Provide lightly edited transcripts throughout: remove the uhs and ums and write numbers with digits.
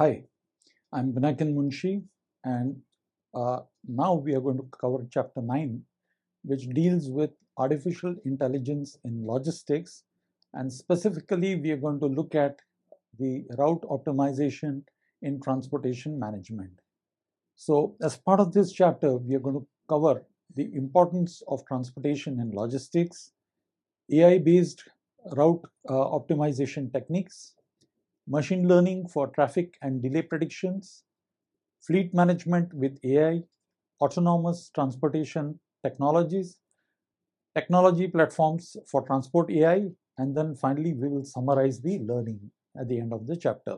Hi, I'm Binakan Munshi, and now we are going to cover chapter 9, which deals with artificial intelligence in logistics. And specifically, we are going to look at the route optimization in transportation management. So, as part of this chapter, we are going to cover the importance of transportation in logistics, AI based route optimization techniques, machine learning for traffic and delay predictions, fleet management with AI, autonomous transportation technologies, technology platforms for transport AI, and then finally we will summarize the learning at the end of the chapter.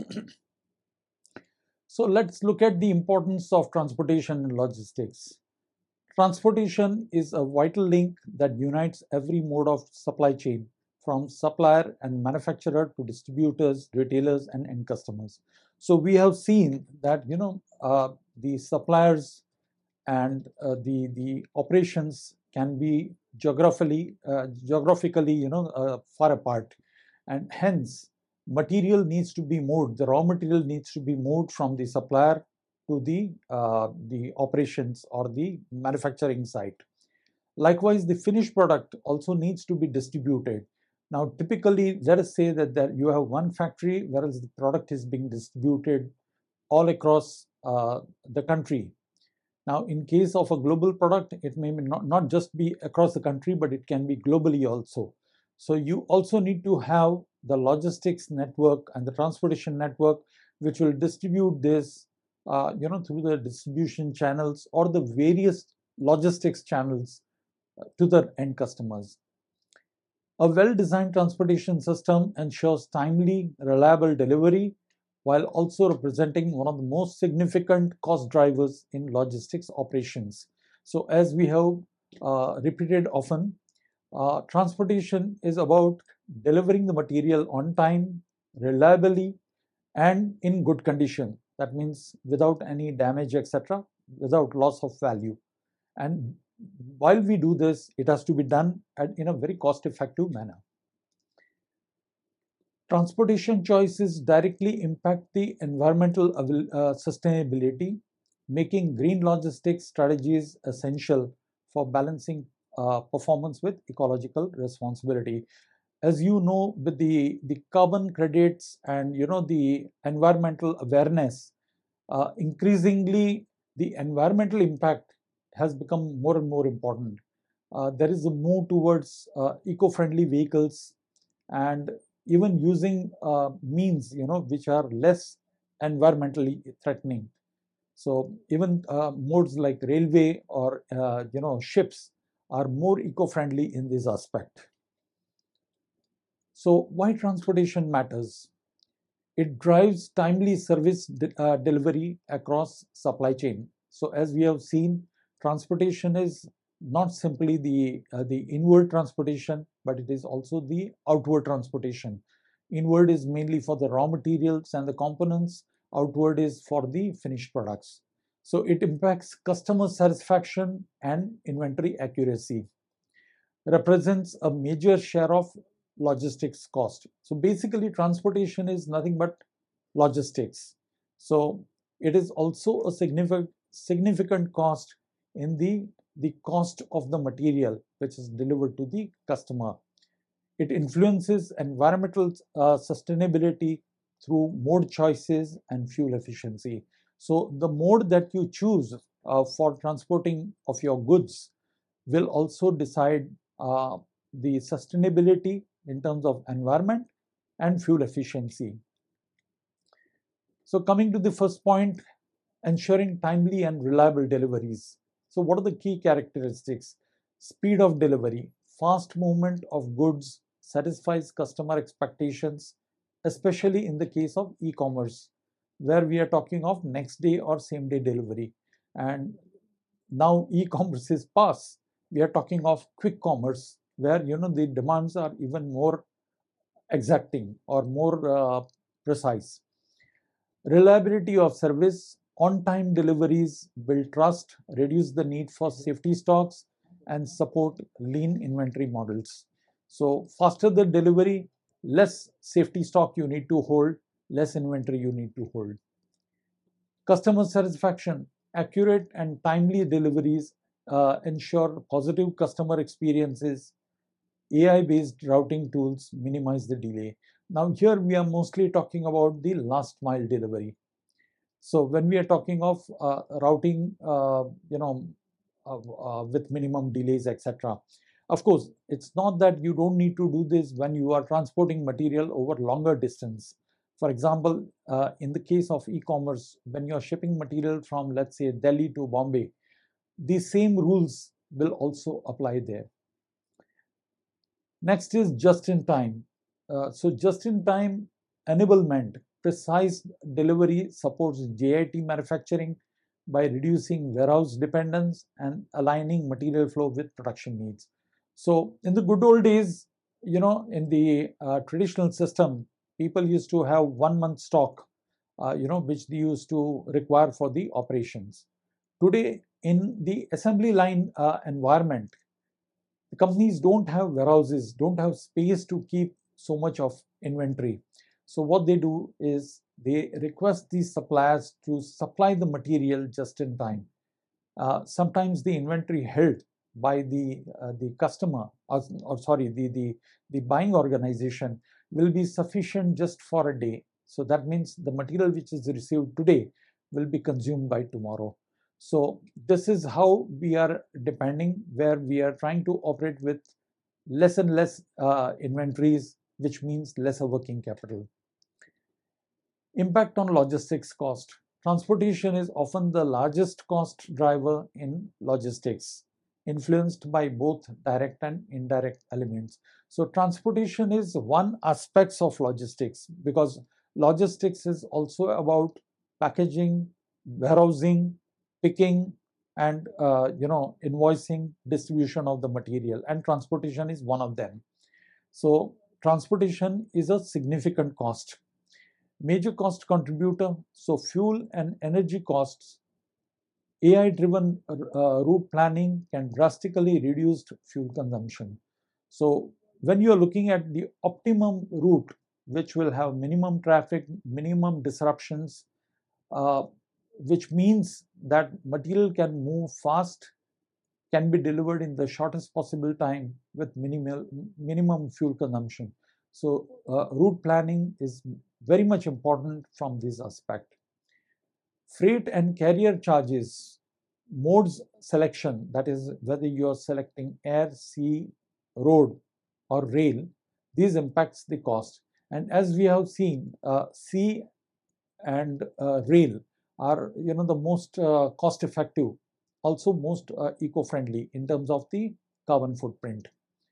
So let's look at the importance of transportation and logistics. Transportation is a vital link that unites every mode of supply chain, from supplier and manufacturer to distributors, retailers, and end customers. So we have seen that the suppliers and the operations can be geographically far apart, and hence material needs to be moved. The raw material needs to be moved from the supplier to the operations or the manufacturing site. Likewise, the finished product also needs to be distributed. Now, typically, let us say that you have one factory, whereas the product is being distributed all across the country. Now, in case of a global product, it may not just be across the country, but it can be globally also. So you also need to have the logistics network and the transportation network, which will distribute this, through the distribution channels or the various logistics channels to the end customers. A well-designed transportation system ensures timely, reliable delivery while also representing one of the most significant cost drivers in logistics operations. So, as we have repeated often, transportation is about delivering the material on time, reliably, and in good condition. That means without any damage, etc., without loss of value. And while we do this, it has to be done in a very cost-effective manner. Transportation choices directly impact the environmental sustainability, making green logistics strategies essential for balancing performance with ecological responsibility. As you know, with the carbon credits and the environmental awareness, increasingly the environmental impact has become more and more important. There is a move towards eco-friendly vehicles and even using means which are less environmentally threatening. So even modes like railway or ships are more eco-friendly in this aspect. So why transportation matters? It drives timely service delivery across supply chain. So as we have seen, transportation is not simply the inward transportation, but it is also the outward transportation. Inward is mainly for the raw materials and the components. Outward is for the finished products. So it impacts customer satisfaction and inventory accuracy. Represents a major share of logistics cost. So basically, transportation is nothing but logistics. So it is also a significant cost in the cost of the material which is delivered to the customer. It influences environmental sustainability through mode choices and fuel efficiency. So the mode that you choose for transporting of your goods will also decide the sustainability in terms of environment and fuel efficiency. So coming to the first point, ensuring timely and reliable deliveries. So what are the key characteristics? Speed of delivery, fast movement of goods satisfies customer expectations, especially in the case of e-commerce, where we are talking of next day or same day delivery. And now e-commerce is past. We are talking of quick commerce, where the demands are even more exacting or more precise. Reliability of service, on-time deliveries build trust, reduce the need for safety stocks, and support lean inventory models. So faster the delivery, less safety stock you need to hold, less inventory you need to hold. Customer satisfaction, accurate and timely deliveries ensure positive customer experiences. AI-based routing tools minimize the delay. Now here we are mostly talking about the last mile delivery. So when we are talking of routing, with minimum delays, etc. Of course, it's not that you don't need to do this when you are transporting material over longer distance. For example, in the case of e-commerce, when you're shipping material from, let's say, Delhi to Bombay, the same rules will also apply there. Next is just in time. So just in time enablement, precise delivery supports JIT manufacturing by reducing warehouse dependence and aligning material flow with production needs. So in the good old days, in the traditional system, people used to have 1 month stock, which they used to require for the operations. Today, in the assembly line environment, the companies don't have warehouses, don't have space to keep so much of inventory. So what they do is they request these suppliers to supply the material just in time. Sometimes the inventory held by the customer, or sorry, the buying organization will be sufficient just for a day. So that means the material which is received today will be consumed by tomorrow. So this is how we are depending, where we are trying to operate with less and less inventories, which means lesser working capital. Impact on logistics cost. Transportation is often the largest cost driver in logistics, influenced by both direct and indirect elements. So transportation is one aspect of logistics, because logistics is also about packaging, warehousing, picking, and invoicing, distribution of the material, and transportation is one of them. So transportation is a significant cost. Major cost contributor, so fuel and energy costs. AI-driven route planning can drastically reduce fuel consumption. So when you are looking at the optimum route, which will have minimum traffic, minimum disruptions, uh, which means that material can move fast, can be delivered in the shortest possible time with minimum fuel consumption. So route planning is very much important from this aspect. Freight and carrier charges, modes selection, that is whether you are selecting air, sea, road, or rail, these impacts the cost. And as we have seen, sea and rail are the most cost effective, also most eco-friendly in terms of the carbon footprint.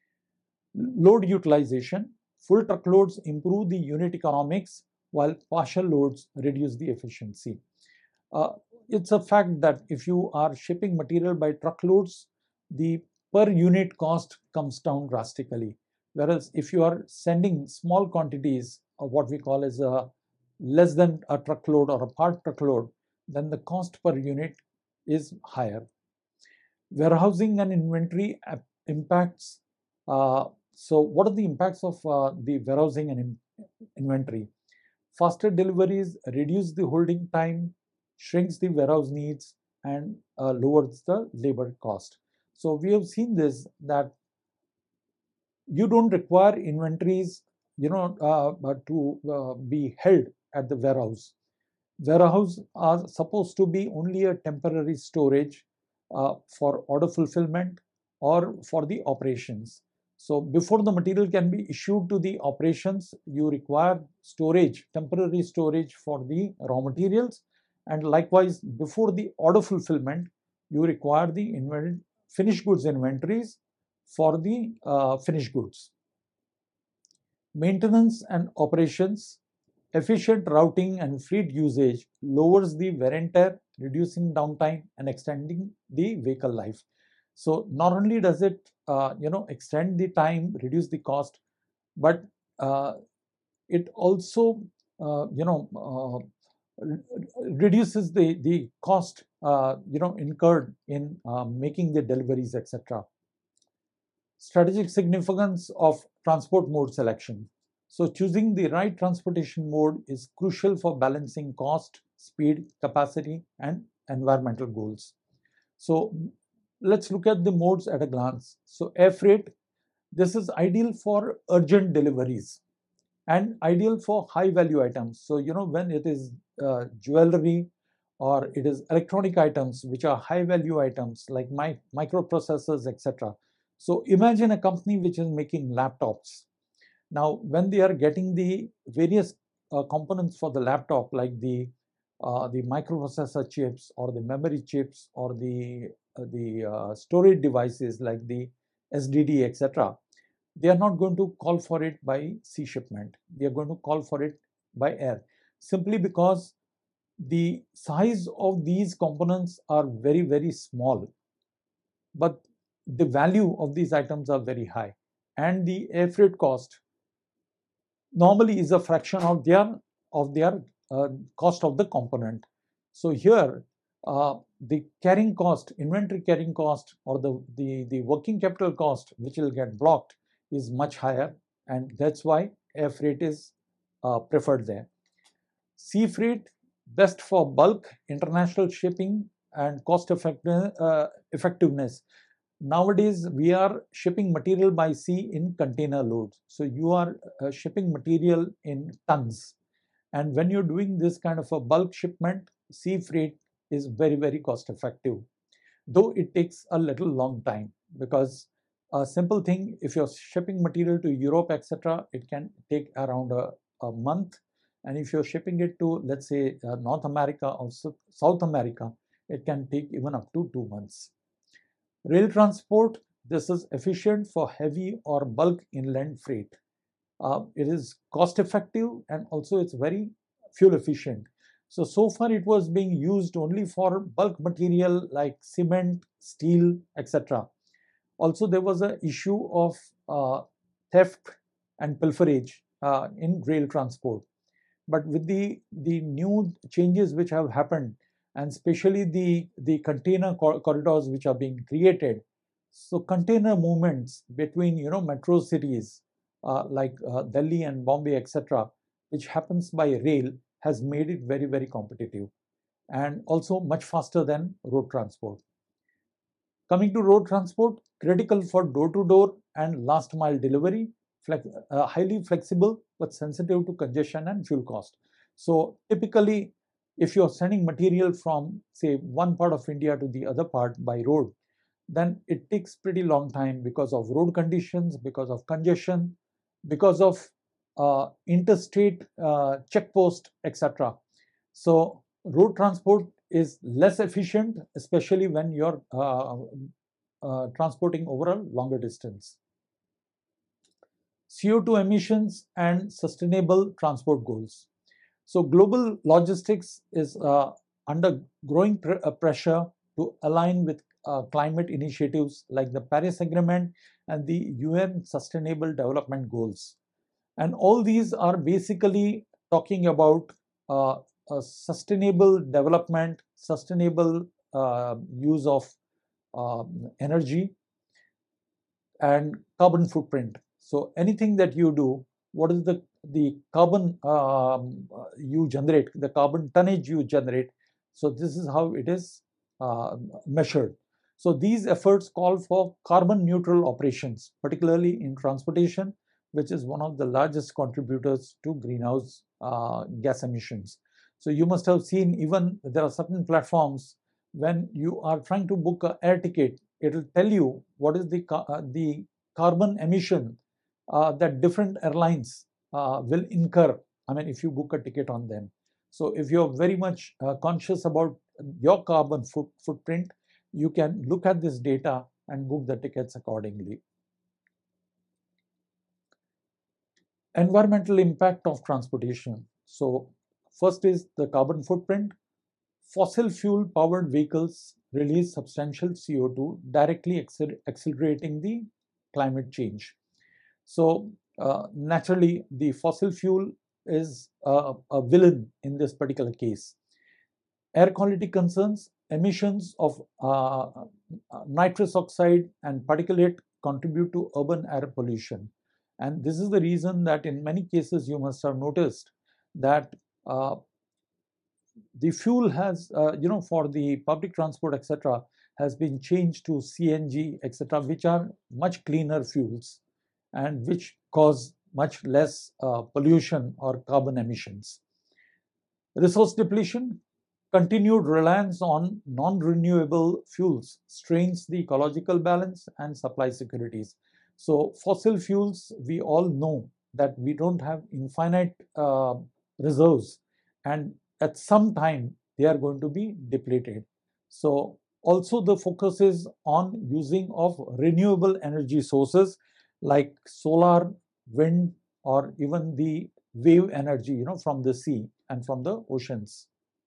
Load utilization, full truckloads improve the unit economics while partial loads reduce the efficiency. uh, it's a fact that if you are shipping material by truckloads, the per unit cost comes down drastically. Whereas if you are sending small quantities of what we call as a less than a truckload or a part truckload, then the cost per unit is higher. Warehousing and inventory impacts. So what are the impacts of the warehousing and inventory? Faster deliveries reduce the holding time, shrinks the warehouse needs, and lowers the labor cost. So we have seen this, that you don't require inventories, to be held at the warehouse. Warehouse are supposed to be only a temporary storage for order fulfillment or for the operations. So before the material can be issued to the operations, you require storage, temporary storage for the raw materials. And likewise, before the order fulfillment, you require the finished goods inventories for the finished goods. Maintenance and operations. Efficient routing and fleet usage lowers the wear and tear, reducing downtime and extending the vehicle life. So not only does it extend the time, reduce the cost, but it also reduces the cost incurred in making the deliveries, etc. Strategic significance of transport mode selection. So choosing the right transportation mode is crucial for balancing cost, speed, capacity, and environmental goals. So let's look at the modes at a glance. So air freight, this is ideal for urgent deliveries and ideal for high value items. So, when it is jewelry or it is electronic items, which are high value items like microprocessors, etc. So imagine a company which is making laptops. Now, when they are getting the various components for the laptop, like the microprocessor chips or the memory chips or the storage devices like the SDD, etc., they are not going to call for it by sea shipment. They are going to call for it by air, simply because the size of these components are very, very small, but the value of these items are very high, and the air freight cost normally is a fraction of their cost of the component. So here, the carrying cost, inventory carrying cost, or the working capital cost, which will get blocked, is much higher, and that's why air freight is preferred there. Sea freight, best for bulk, international shipping, and effectiveness. Nowadays, we are shipping material by sea in container loads. So you are shipping material in tons. And when you're doing this kind of a bulk shipment, sea freight is very, very cost effective, though it takes a little long time, because a simple thing, if you're shipping material to Europe, etc., it can take around a month. And if you're shipping it to, let's say, North America or South America, it can take even up to 2 months. Rail transport, this is efficient for heavy or bulk inland freight. It is cost effective, and also it's very fuel efficient. So far it was being used only for bulk material like cement, steel, etc. Also, there was an issue of theft and pilferage in rail transport. But with the new changes which have happened, and especially the container corridors which are being created, so container movements between metro cities like Delhi and Bombay, etc., which happens by rail, has made it very, very competitive and also much faster than road transport. Coming to road transport, critical for door-to-door and last-mile delivery, highly flexible but sensitive to congestion and fuel cost. So typically, if you're sending material from, say, one part of India to the other part by road, then it takes pretty long time because of road conditions, because of congestion, because of interstate checkpost, etc. So road transport is less efficient, especially when you're transporting over a longer distance. CO2 emissions and sustainable transport goals. So global logistics is under growing pressure to align with climate initiatives like the Paris Agreement and the UN Sustainable Development Goals. And all these are basically talking about sustainable development, sustainable use of energy, and carbon footprint. So anything that you do, what is the carbon you generate, the carbon tonnage you generate. So this is how it is measured. So these efforts call for carbon neutral operations, particularly in transportation, which is one of the largest contributors to greenhouse gas emissions. So you must have seen, even there are certain platforms, when you are trying to book an air ticket, it will tell you what is the carbon emission that different airlines will incur. I mean, if you book a ticket on them. So if you're very much conscious about your carbon footprint, you can look at this data and book the tickets accordingly. Environmental impact of transportation. So first is the carbon footprint. Fossil fuel powered vehicles release substantial CO2, directly accelerating the climate change. So naturally, the fossil fuel is a villain in this particular case. Air quality concerns, emissions of nitrous oxide and particulate contribute to urban air pollution. And this is the reason that in many cases you must have noticed that uh, the fuel has, for the public transport, etc., has been changed to CNG, etc., which are much cleaner fuels and which cause much less pollution or carbon emissions. Resource depletion, continued reliance on non-renewable fuels strains the ecological balance and supply securities. So fossil fuels, we all know that we don't have infinite reserves, and at some time they are going to be depleted. So also the focus is on using of renewable energy sources like solar, wind, or even the wave energy, from the sea and from the oceans.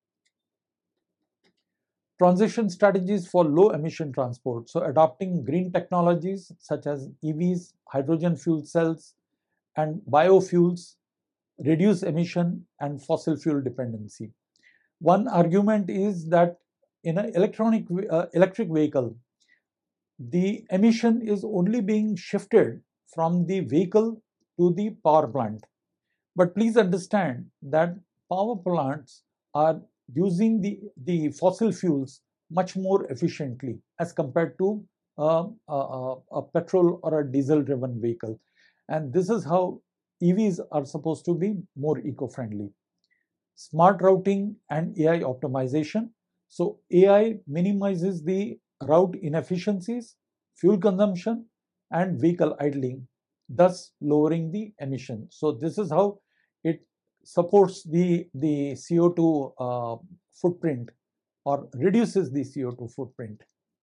Transition strategies for low emission transport. So adopting green technologies such as EVs, hydrogen fuel cells, and biofuels reduce emission and fossil fuel dependency. One argument is that in an electric vehicle, the emission is only being shifted from the vehicle to the power plant. But please understand that power plants are using the fossil fuels much more efficiently as compared to a petrol or a diesel driven vehicle. And this is how EVs are supposed to be more eco-friendly. Smart routing and AI optimization. So AI minimizes the route inefficiencies, fuel consumption, and vehicle idling, thus lowering the emission. So this is how it supports the CO2 footprint, or reduces the CO2 footprint.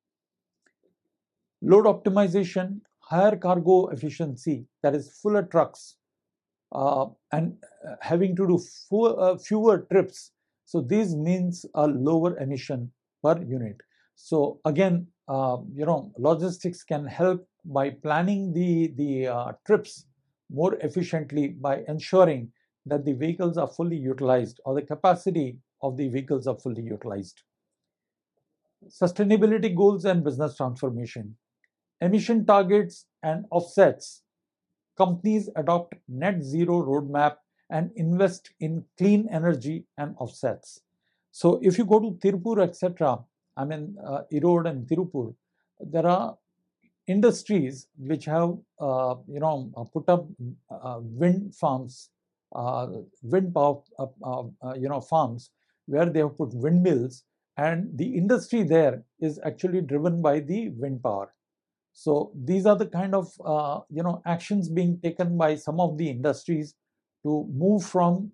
Load optimization, higher cargo efficiency, that is fuller trucks, and having to do fewer trips. So this means a lower emission per unit. So again, logistics can help by planning the trips more efficiently by ensuring that the vehicles are fully utilized, or the capacity of the vehicles are fully utilized. Sustainability goals and business transformation. Emission targets and offsets. Companies adopt net zero roadmap and invest in clean energy and offsets. So if you go to Tirupur, etc., I mean Erode and Tirupur, there are industries which have put up wind farms, wind power farms, where they have put windmills, and the industry there is actually driven by the wind power. So these are the kind of actions being taken by some of the industries to move from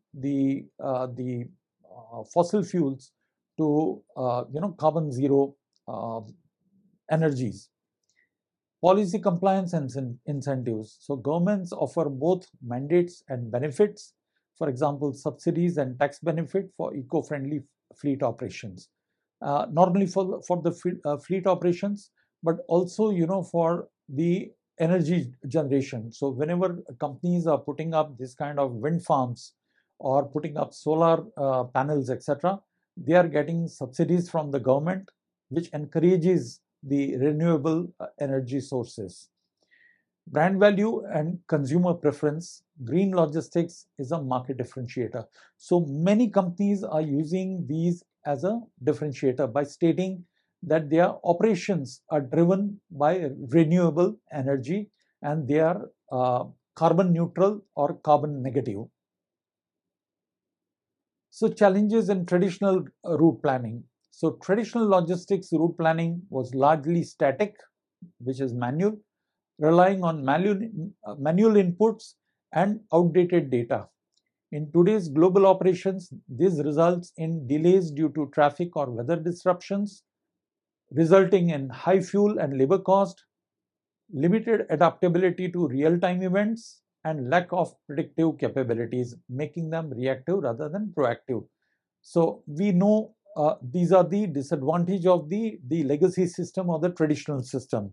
the fossil fuels to carbon zero uh, energies. Policy compliance and incentives. So governments offer both mandates and benefits. For example, subsidies and tax benefit for eco-friendly fleet operations. Normally for the fleet operations, but also for the energy generation. So whenever companies are putting up this kind of wind farms or putting up solar panels, etc., they are getting subsidies from the government, which encourages the renewable energy sources. Brand value and consumer preference. Green logistics is a market differentiator. So many companies are using these as a differentiator by stating that their operations are driven by renewable energy and they are carbon neutral or carbon negative. So challenges in traditional route planning. So traditional logistics route planning was largely static, which is manual, relying on manual inputs and outdated data. In today's global operations, this results in delays due to traffic or weather disruptions, resulting in high fuel and labor cost, limited adaptability to real-time events, and lack of predictive capabilities, making them reactive rather than proactive. So we know these are the disadvantage of the legacy system or the traditional system.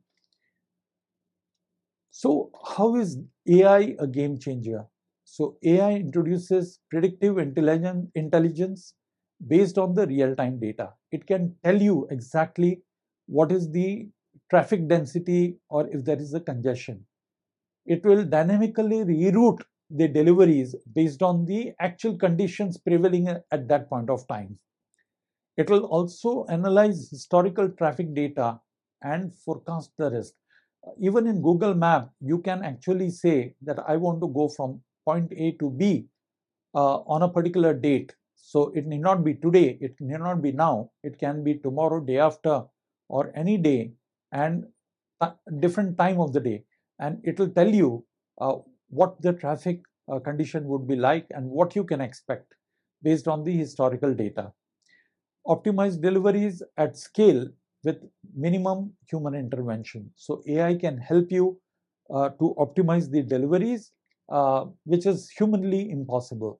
So how is AI a game changer? So AI introduces predictive intelligence based on the real-time data. It can tell you exactly what is the traffic density or if there is a congestion. It will dynamically reroute the deliveries based on the actual conditions prevailing at that point of time. It will also analyze historical traffic data and forecast the rest. Even in Google Map, you can actually say that I want to go from point A to B on a particular date. So it need not be today, it need not be now, it can be tomorrow, day after, or any day, and different time of the day. And it will tell you what the traffic condition would be like and what you can expect based on the historical data. Optimize deliveries at scale with minimum human intervention. So AI can help you to optimize the deliveries, which is humanly impossible.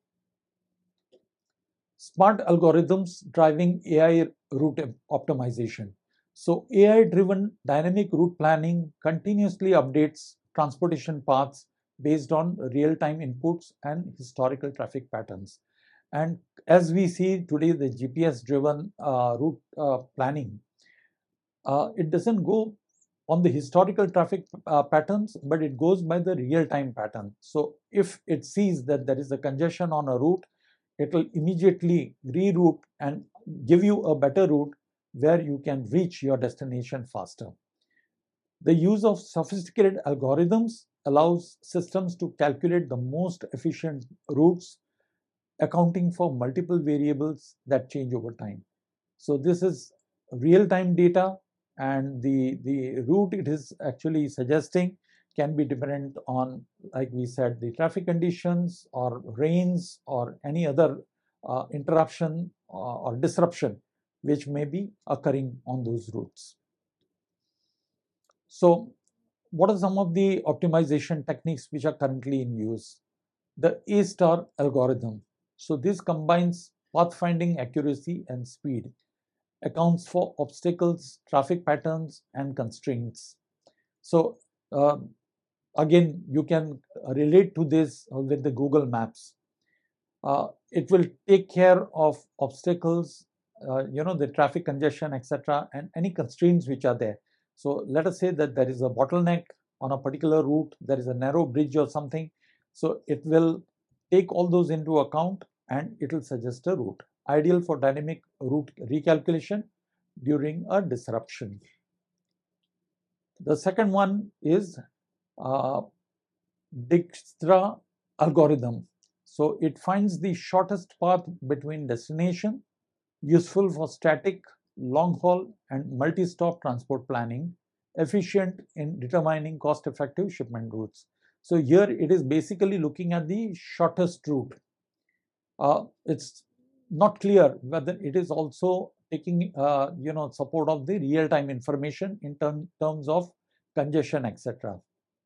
Smart algorithms driving AI route optimization. So AI-driven dynamic route planning continuously updates transportation paths based on real-time inputs and historical traffic patterns. And as we see today, the GPS-driven route planning, it doesn't go on the historical traffic patterns, but it goes by the real-time pattern. So if it sees that there is a congestion on a route, it will immediately reroute and give you a better route where you can reach your destination faster. The use of sophisticated algorithms allows systems to calculate the most efficient routes, accounting for multiple variables that change over time. So this is real-time data, and the route it is actually suggesting can be dependent on, like we said, the traffic conditions or rains or any other interruption or disruption which may be occurring on those routes. So what are some of the optimization techniques which are currently in use? The A-star algorithm. So this combines pathfinding accuracy and speed, accounts for obstacles, traffic patterns, and constraints. So uh, again, you can relate to this with the Google Maps. It will take care of obstacles, the traffic congestion, etc., and any constraints which are there. So let us say that there is a bottleneck on a particular route, there is a narrow bridge or something. So it will take all those into account and it will suggest a route, ideal for dynamic route recalculation during a disruption. The second one is uh, Dijkstra algorithm. So it finds the shortest path between destination, useful for static, long haul, and multi stop transport planning, efficient in determining cost effective shipment routes. So here it is basically looking at the shortest route. It's not clear whether it is also taking support of the real time information in terms of congestion, etc.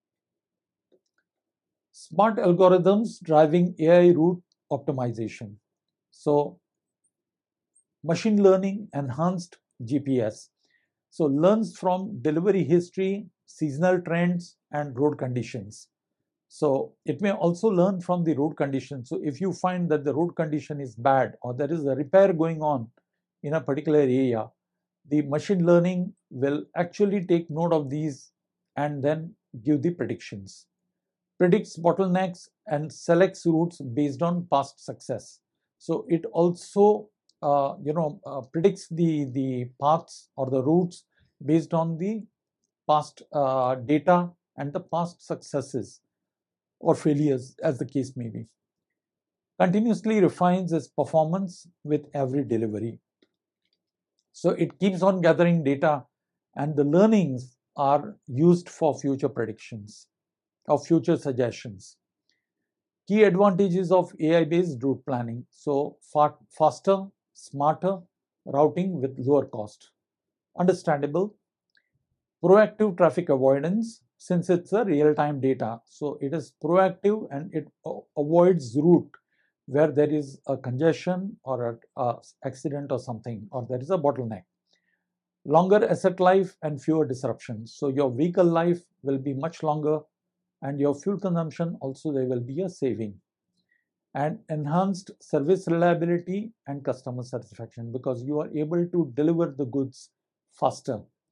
Smart algorithms driving AI route optimization. So machine learning enhanced GPS. So learns from delivery history, seasonal trends, and road conditions. So it may also learn from the road conditions. So if you find that the road condition is bad or there is a repair going on in a particular area, the machine learning will actually take note of these and then give the predictions. Predicts bottlenecks and selects routes based on past success. So it also predicts the paths or the routes based on the past data and the past successes or failures, as the case may be. Continuously refines its performance with every delivery. So it keeps on gathering data, and the learnings are used for future predictions or future suggestions. Key advantages of AI-based route planning. So faster, smarter routing with lower cost. Understandable. Proactive traffic avoidance, since it's a real-time data. So it is proactive and it avoids route where there is a congestion or a accident or something, or there is a bottleneck. Longer asset life and fewer disruptions. So your vehicle life will be much longer, and your fuel consumption also there will be a saving. And enhanced service reliability and customer satisfaction, because you are able to deliver the goods faster.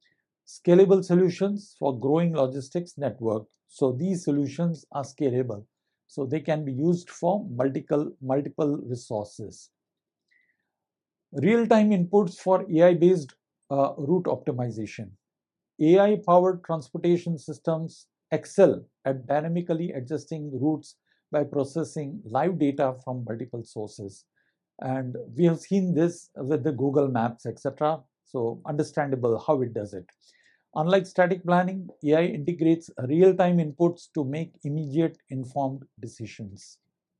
Scalable solutions for growing logistics network. So these solutions are scalable. So they can be used for multiple resources. Real-time inputs for AI-based route optimization. AI-powered transportation systems excel at dynamically adjusting routes by processing live data from multiple sources. And we have seen this with the Google Maps, etc. So understandable how it does it. Unlike static planning, AI integrates real-time inputs to make immediate informed decisions.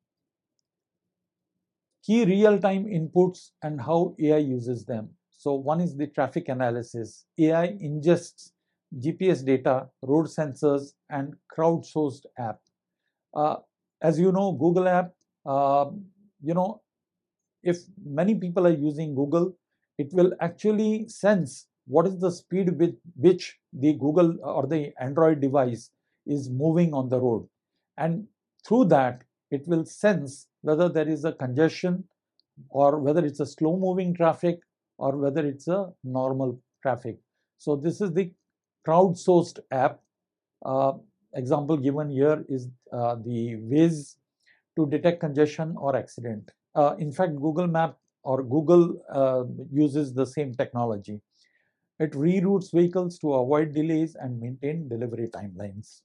Key real-time inputs and how AI uses them. So one is the traffic analysis. AI ingests GPS data, road sensors, and crowdsourced app. Uh, as you know, Google app, uh, you know, if many people are using Google, it will actually sense what is the speed with which the Google or the Android device is moving on the road. And through that, it will sense whether there is a congestion or whether it's a slow moving traffic or whether it's a normal traffic. So this is the crowdsourced app. Uh, Example given here is the Waze to detect congestion or accident. In fact, Google Map or Google uses the same technology. It reroutes vehicles to avoid delays and maintain delivery timelines.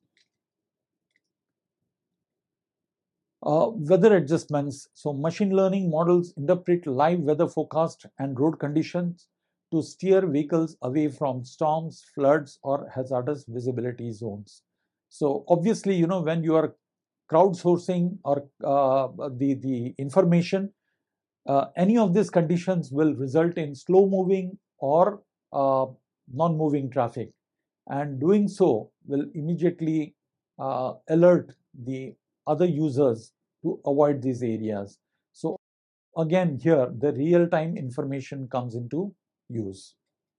Weather adjustments. So machine learning models interpret live weather forecast and road conditions to steer vehicles away from storms, floods, or hazardous visibility zones. So obviously, when you are crowdsourcing or the information, any of these conditions will result in slow moving or non-moving traffic, and doing so will immediately alert the other users to avoid these areas. So again, here the real-time information comes into use.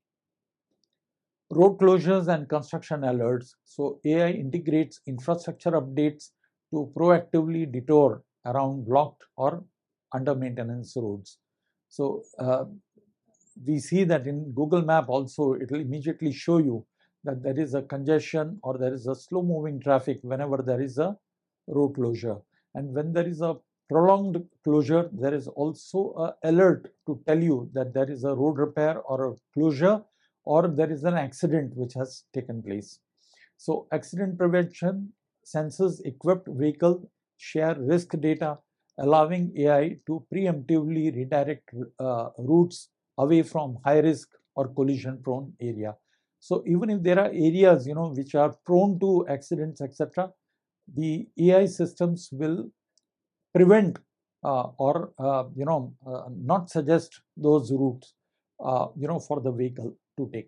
Road closures and construction alerts. So AI integrates infrastructure updates to proactively detour around blocked or under maintenance roads. So we see that in Google Map also, it will immediately show you that there is a congestion or there is a slow moving traffic whenever there is a road closure. And when there is a prolonged closure, there is also an alert to tell you that there is a road repair or a closure or there is an accident which has taken place. So accident prevention, sensors equipped vehicle share risk data, allowing AI to preemptively redirect routes away from high risk or collision prone area. So even if there are areas which are prone to accidents, etc., the AI systems will prevent or not suggest those routes for the vehicle to take.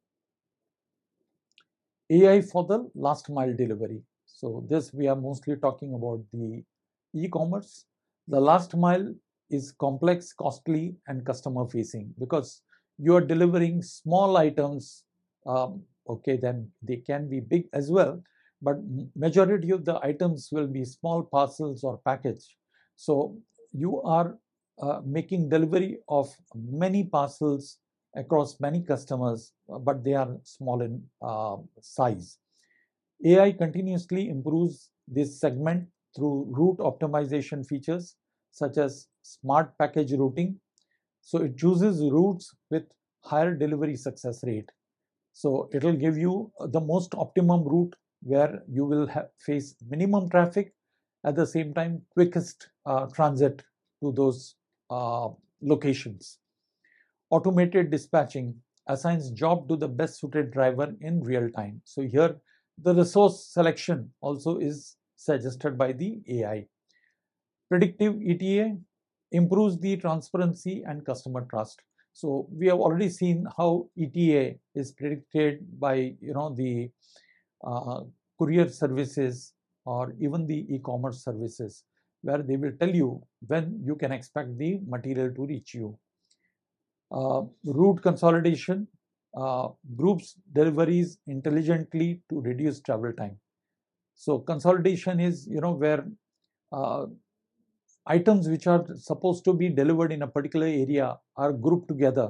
AI for the last mile delivery. So this we are mostly talking about the e-commerce. The last mile is complex, costly, and customer facing because you are delivering small items. Okay, then they can be big as well, but majority of the items will be small parcels or package. So you are making delivery of many parcels across many customers, but they are small in size. AI continuously improves this segment through route optimization features such as smart package routing. So it chooses routes with higher delivery success rate. So it will give you the most optimum route where you will face minimum traffic, at the same time quickest transit to those locations. Automated dispatching assigns job to the best suited driver in real time. So here the resource selection also is suggested by the AI. Predictive ETA improves the transparency and customer trust. So we have already seen how ETA is predicted by the uh, courier services or even the e-commerce services, where they will tell you when you can expect the material to reach you. Route consolidation groups deliveries intelligently to reduce travel time. So consolidation is where uh, items which are supposed to be delivered in a particular area are grouped together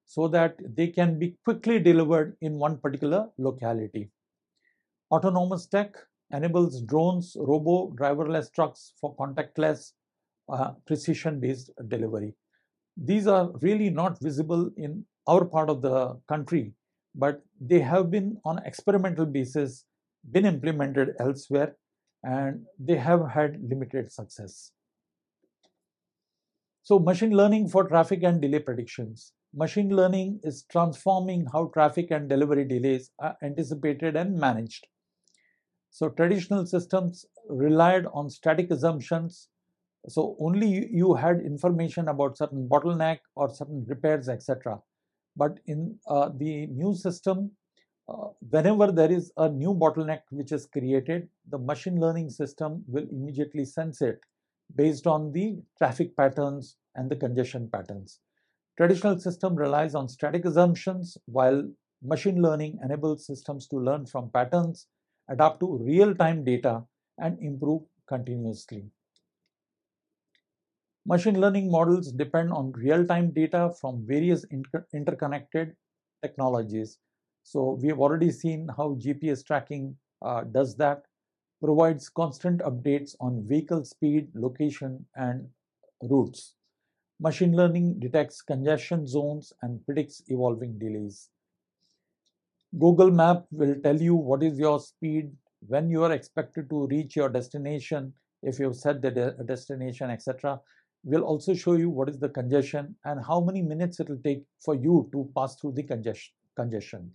so that they can be quickly delivered in one particular locality. Autonomous tech enables drones, driverless trucks for contactless, precision-based delivery. These are really not visible in our part of the country, but they have been on experimental basis, been implemented elsewhere, and they have had limited success. So machine learning for traffic and delay predictions. Machine learning is transforming how traffic and delivery delays are anticipated and managed. So traditional systems relied on static assumptions. So only you had information about certain bottleneck or certain repairs, etc. But in the new system, whenever there is a new bottleneck which is created, the machine learning system will immediately sense it based on the traffic patterns and the congestion patterns. Traditional system relies on static assumptions, while machine learning enables systems to learn from patterns, adapt to real-time data, and improve continuously. Machine learning models depend on real-time data from various interconnected technologies. So we have already seen how GPS tracking does that, provides constant updates on vehicle speed, location, and routes. Machine learning detects congestion zones and predicts evolving delays. Google Map will tell you what is your speed, when you are expected to reach your destination, if you've set the destination, etc. Will also show you what is the congestion and how many minutes it will take for you to pass through the congestion.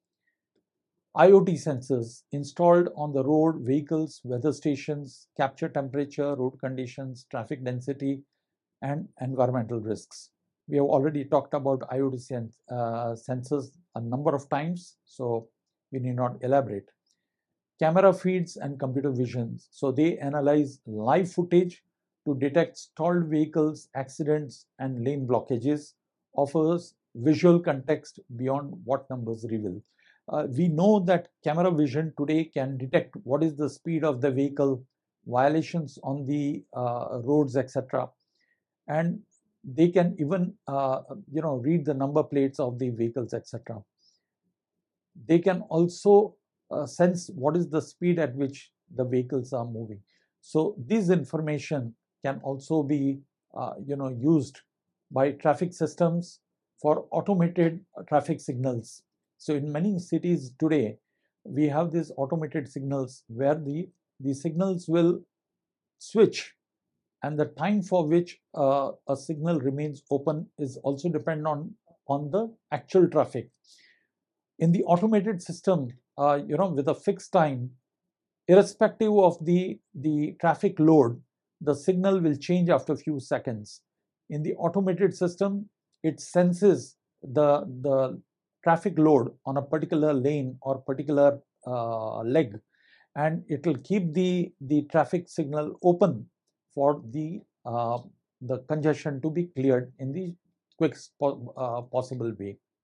IoT sensors installed on the road, vehicles, weather stations capture temperature, road conditions, traffic density, and environmental risks. We have already talked about IoT sensors a number of times, so we need not elaborate. Camera feeds and computer vision. So they analyze live footage to detect stalled vehicles, accidents, and lane blockages, offers visual context beyond what numbers reveal. We know that camera vision today can detect what is the speed of the vehicle, violations on the roads, etc. And they can even read the number plates of the vehicles, etc. They can also sense what is the speed at which the vehicles are moving. So this information can also be used by traffic systems for automated traffic signals. So in many cities today, we have these automated signals where the signals will switch, and the time for which a signal remains open is also dependent on the actual traffic. In the automated system, with a fixed time, irrespective of the traffic load, the signal will change after a few seconds. In the automated system, it senses the traffic load on a particular lane or particular leg, and it will keep the traffic signal open for the congestion to be cleared in the quickest possible way.